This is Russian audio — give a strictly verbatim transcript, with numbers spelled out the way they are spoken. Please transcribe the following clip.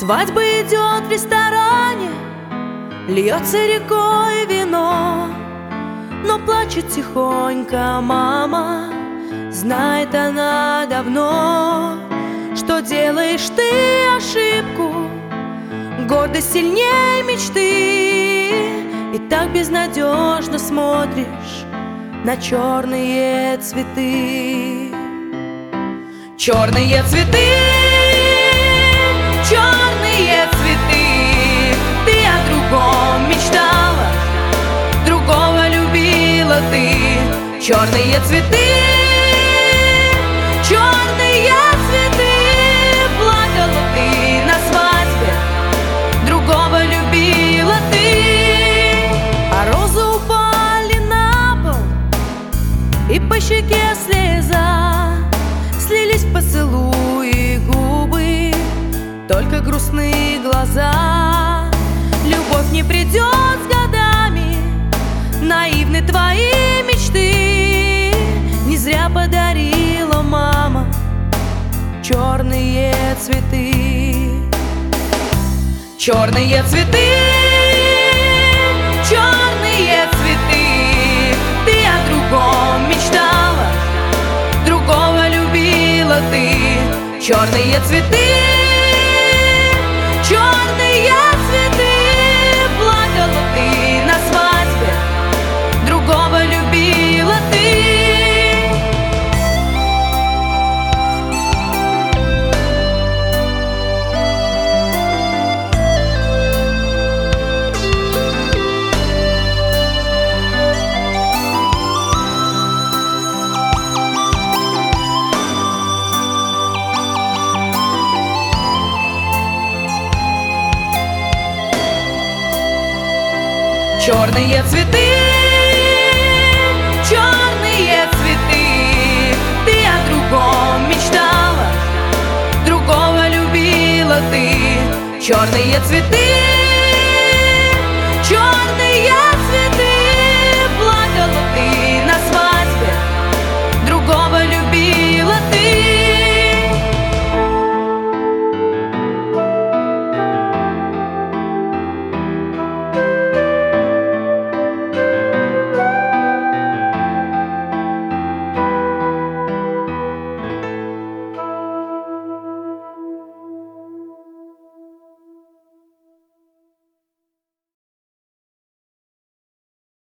Свадьба идет в ресторане, льется рекой вино, но плачет тихонько мама. Знает она давно, что делаешь ты ошибку, гордость сильнее мечты, и так безнадежно смотришь на черные цветы. Черные цветы, черные цветы, ты о другом мечтала, другого любила ты. Черные цветы, черные цветы, плакала ты на свадьбе, другого любила ты. А розы упали на пол, и по щеке слеза, слились в поцелуи губы, только грустные глаза. Любовь не придет с годами, наивны твои мечты. Не зря подарила мама черные цветы. Черные цветы, черные цветы, ты о другом мечтала, другого любила ты. Черные цветы, черные цветы, плакала ты на свадьбе, другого любила ты. Черные цветы, черные цветы, ты о другом мечтала, другого любила ты. Черные цветы.